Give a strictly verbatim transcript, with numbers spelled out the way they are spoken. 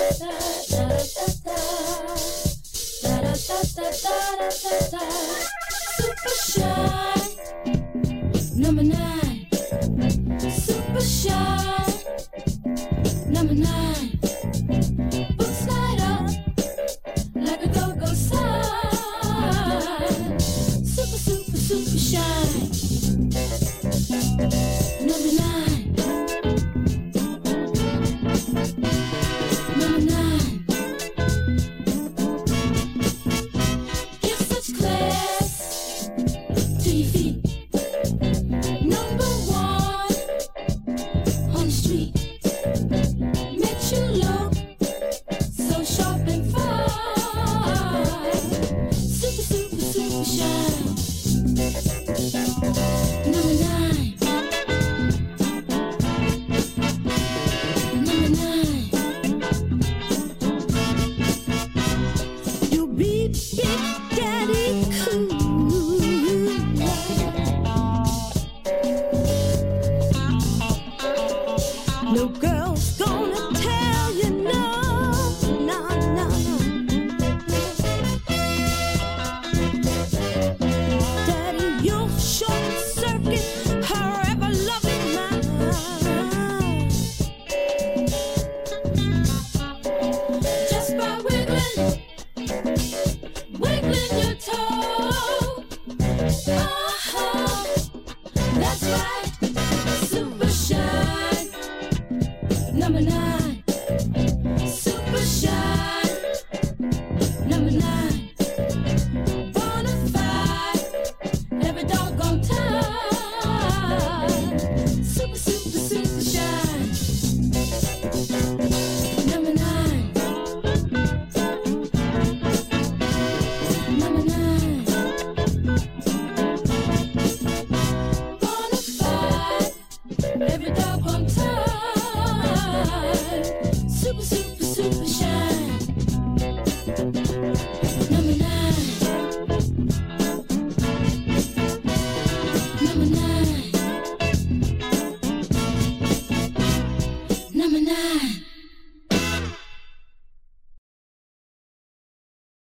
Super shy, number nine. Super shy, number nine. Books light up like a go-go sign. Super, super, super shy, number nine. Number nine. Give such class to your feet. Number one on the street. Makes you look so sharp and fine. Super, super, super shy.